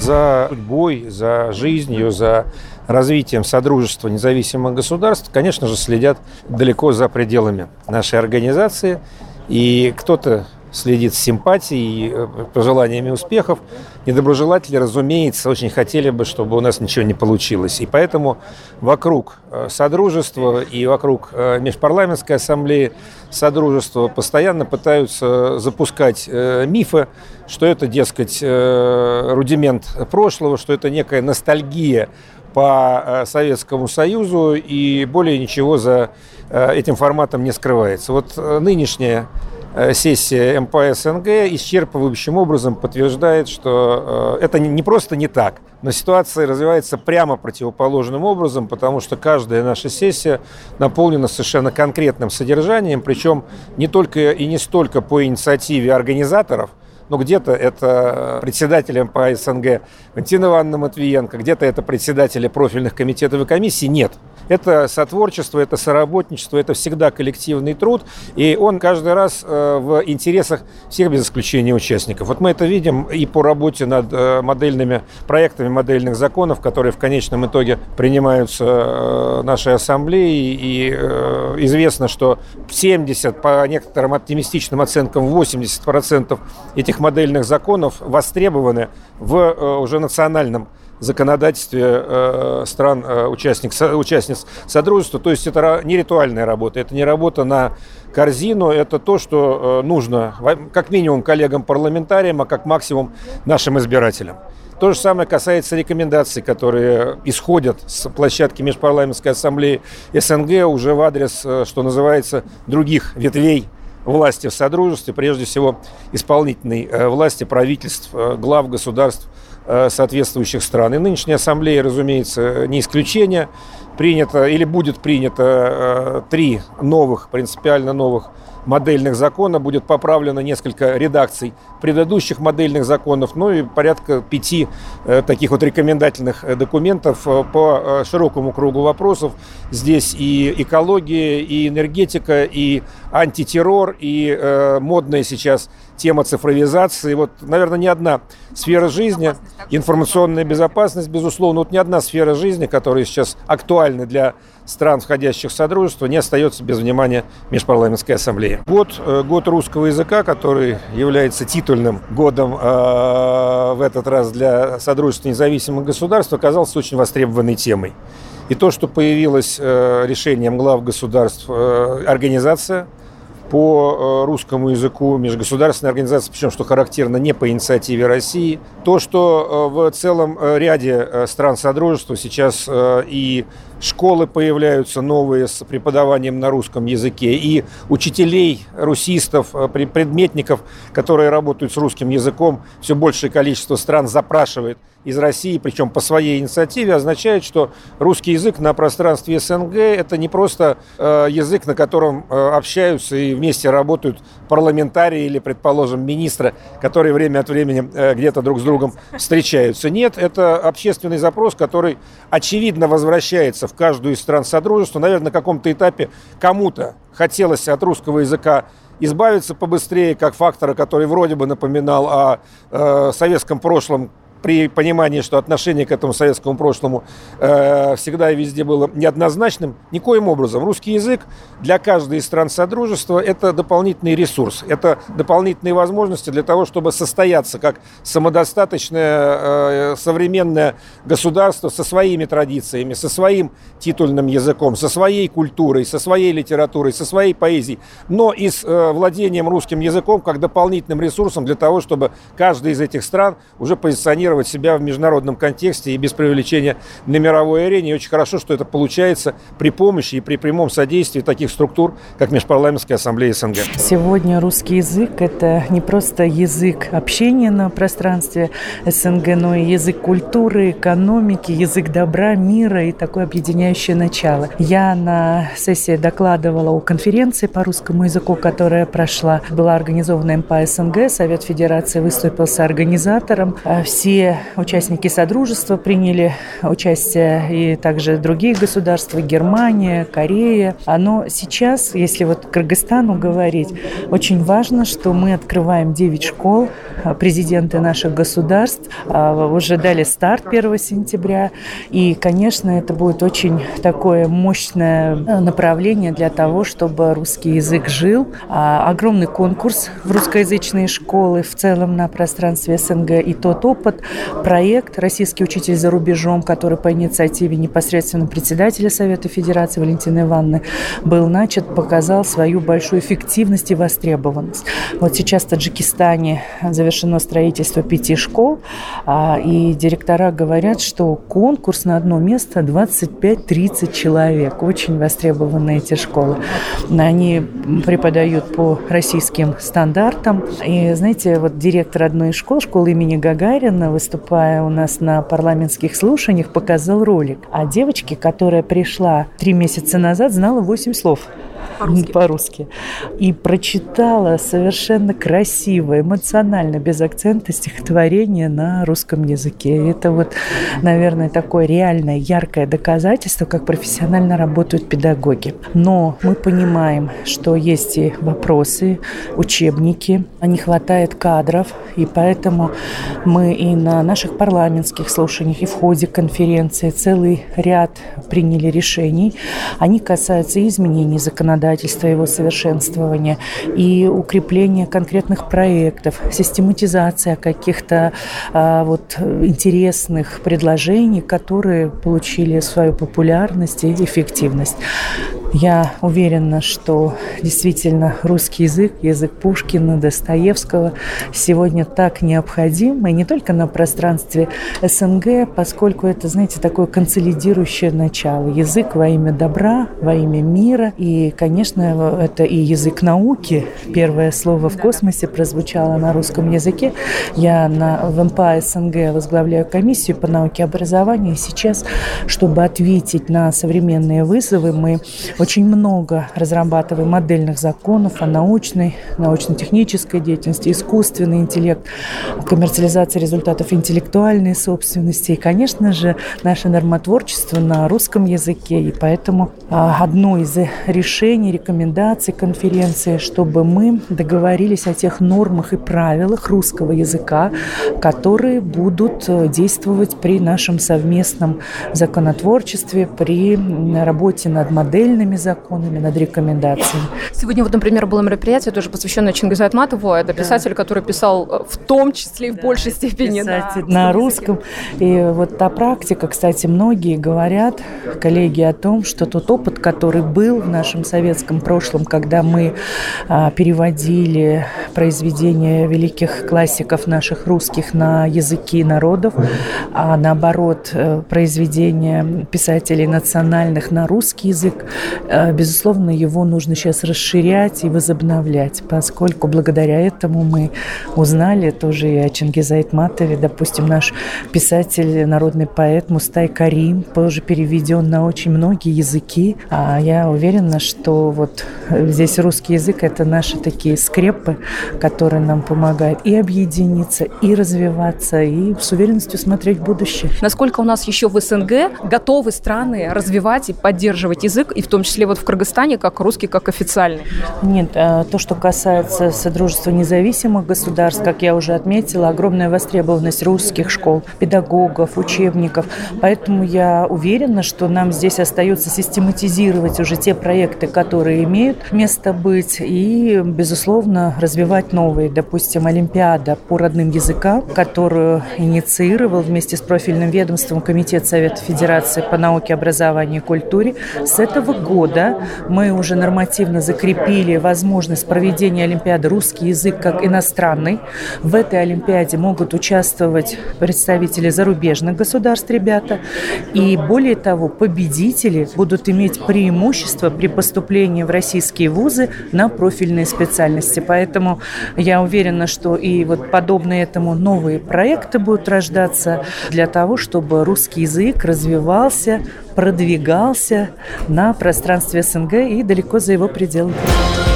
За судьбой, за жизнью, за развитием Содружества независимых государств, конечно же, следят далеко за пределами нашей организации. И кто-то следит с симпатией и пожеланиями успехов. Недоброжелатели, разумеется, очень хотели бы, чтобы у нас ничего не получилось. И поэтому вокруг Содружества и вокруг Межпарламентской ассамблеи Содружества постоянно пытаются запускать мифы, что это, дескать, рудимент прошлого, что это некая ностальгия по Советскому Союзу, и более ничего за этим форматом не скрывается. Вот нынешняя сессия МПСНГ исчерпывающим образом подтверждает, что это не просто не так, но ситуация развивается прямо противоположным образом, потому что каждая наша сессия наполнена совершенно конкретным содержанием, причем не только и не столько по инициативе организаторов, но где-то это председатель МПСНГ Валентина Ивановна Матвиенко, где-то это председатели профильных комитетов и комиссий. Нет. Это сотворчество, это соработничество, это всегда коллективный труд, и он каждый раз в интересах всех без исключения участников. Вот мы это видим и по работе над модельными проектами модельных законов, которые в конечном итоге принимаются нашей ассамблеей, и известно, что 70, по некоторым оптимистичным оценкам 80% этих модельных законов востребованы в уже национальном законодательстве стран, участниц Содружества. То есть это не ритуальная работа, это не работа на корзину, это то, что нужно как минимум коллегам-парламентариям, а как максимум нашим избирателям. То же самое касается рекомендаций, которые исходят с площадки Межпарламентской ассамблеи СНГ уже в адрес, что называется, других ветвей власти в Содружестве, прежде всего исполнительной власти, правительств, глав государств соответствующих стран. И нынешняя ассамблея, разумеется, не исключение. Принято или будет принято 3 принципиально новых модельных закона, будет поправлено несколько редакций предыдущих модельных законов, ну и порядка 5 таких вот рекомендательных документов по широкому кругу вопросов. Здесь и экология, и энергетика, и антитеррор, и модная сейчас тема цифровизации. Вот, наверное, ни одна сфера жизни, информационная безопасность, безусловно, вот ни одна сфера жизни, которая сейчас актуальна для стран, входящих в Содружество, не остается без внимания Межпарламентской ассамблеи. Год русского языка, который является титульным годом в этот раз для Содружества независимых государств, оказался очень востребованной темой. И то, что появилось решением глав государств организация по русскому языку, межгосударственная организация, причем, что характерно, не по инициативе России. То, что в целом ряде стран Содружества сейчас и школы появляются новые с преподаванием на русском языке, и учителей, русистов, предметников, которые работают с русским языком, все большее количество стран запрашивает из России, причем по своей инициативе, означает, что русский язык на пространстве СНГ – это не просто язык, на котором общаются и вместе работают парламентарии или, предположим, министры, которые время от времени где-то друг с другом встречаются. Нет, это общественный запрос, который, очевидно, возвращается в каждую из стран Содружества. Наверное, на каком-то этапе кому-то хотелось от русского языка избавиться побыстрее, как фактора, который вроде бы напоминал о советском прошлом, при понимании, что отношение к этому советскому прошлому всегда и везде было неоднозначным. Никоим образом. Русский язык для каждой из стран Содружества – это дополнительный ресурс, это дополнительные возможности для того, чтобы состояться как самодостаточное современное государство со своими традициями, со своим титульным языком, со своей культурой, со своей литературой, со своей поэзией, но и с владением русским языком как дополнительным ресурсом для того, чтобы каждая из этих стран уже позиционировала себя в международном контексте и без привлечения на мировой арене. И очень хорошо, что это получается при помощи и при прямом содействии таких структур, как Межпарламентская ассамблея СНГ. Сегодня русский язык – это не просто язык общения на пространстве СНГ, но и язык культуры, экономики, язык добра, мира и такое объединяющее начало. Я на сессии докладывала о конференции по русскому языку, которая прошла. Была организована МПСНГ, Совет Федерации выступил с организатором. Все все участники Содружества приняли участие, и также другие государства, Германия, Корея. Но сейчас, если вот Кыргызстану говорить, очень важно, что мы открываем 9 школ. Президенты наших государств уже дали старт 1 сентября. И, конечно, это будет очень такое мощное направление для того, чтобы русский язык жил. Огромный конкурс в русскоязычные школы в целом на пространстве СНГ. И тот опыт, проект «Российский учитель за рубежом», который по инициативе непосредственно председателя Совета Федерации Валентины Ивановны был начат, показал свою большую эффективность и востребованность. Вот сейчас в Таджикистане завершено строительство 5 школ, и директора говорят, что конкурс на одно место 25-30 человек. Очень востребованы эти школы. Они преподают по российским стандартам. И, знаете, вот директор одной из школ, школы имени Гагарина, выступая у нас на парламентских слушаниях, показал ролик о девочке, которая пришла 3 месяца назад, знала 8 слов. По-русски. И прочитала совершенно красиво, эмоционально, без акцента стихотворение на русском языке. Это вот, наверное, такое реальное, яркое доказательство, как профессионально работают педагоги. Но мы понимаем, что есть и вопросы, учебники, не хватает кадров, и поэтому мы и на наших парламентских слушаниях, и в ходе конференции целый ряд приняли решений. Они касаются и изменений законодательства, его совершенствования, и укрепления конкретных проектов, систематизация каких-то интересных предложений, которые получили свою популярность и эффективность. Я уверена, что действительно русский язык, язык Пушкина, Достоевского сегодня так необходим, и не только на пространстве СНГ, поскольку это, знаете, такое консолидирующее начало. Язык во имя добра, во имя мира, и, конечно, это и язык науки. Первое слово в космосе прозвучало на русском языке. Я в МПА СНГ возглавляю комиссию по науке и образованию, и сейчас, чтобы ответить на современные вызовы, мы очень много разрабатываем модельных законов о научно-технической деятельности, искусственный интеллект, коммерциализация результатов интеллектуальной собственности и, конечно же, наше нормотворчество на русском языке. И поэтому одно из решений, рекомендаций конференции, чтобы мы договорились о тех нормах и правилах русского языка, которые будут действовать при нашем совместном законотворчестве, при работе над модельными законами, над рекомендациями. Сегодня, вот, например, было мероприятие, тоже посвященное Чингизу Айтматову. Это писатель, который писал в том числе и в большей степени на русском. И вот та практика, кстати, многие говорят, коллеги, о том, что тот опыт, который был в нашем советском прошлом, когда мы переводили произведения великих классиков наших русских на языки народов, а наоборот, произведения писателей национальных на русский язык, безусловно, его нужно сейчас расширять и возобновлять, поскольку благодаря этому мы узнали тоже и о Чингизе Айтматове. Допустим, наш писатель, народный поэт Мустай Карим тоже переведен на очень многие языки. А я уверена, что вот здесь русский язык – это наши такие скрепы, которые нам помогают и объединиться, и развиваться, и с уверенностью смотреть в будущее. Насколько у нас еще в СНГ готовы страны развивать и поддерживать язык, и в том числе вот в Кыргызстане, как русский, как официальный? Нет, то, что касается Содружества независимых государств, как я уже отметила, огромная востребованность русских школ, педагогов, учебников. Поэтому я уверена, что нам здесь остается систематизировать уже те проекты, которые имеют место быть, и, безусловно, развивать новые. Допустим, Олимпиада по родным языкам, которую инициировал вместе с профильным ведомством Комитет Совета Федерации по науке, образованию и культуре. С этого года мы уже нормативно закрепили возможность проведения Олимпиады «Русский язык» как иностранный. В этой Олимпиаде могут участвовать представители зарубежных государств, ребята. И более того, победители будут иметь преимущество при поступлении в российские вузы на профильные специальности. Поэтому я уверена, что и вот подобные этому новые проекты будут рождаться для того, чтобы русский язык развивался, продвигался на пространстве СНГ и далеко за его пределами.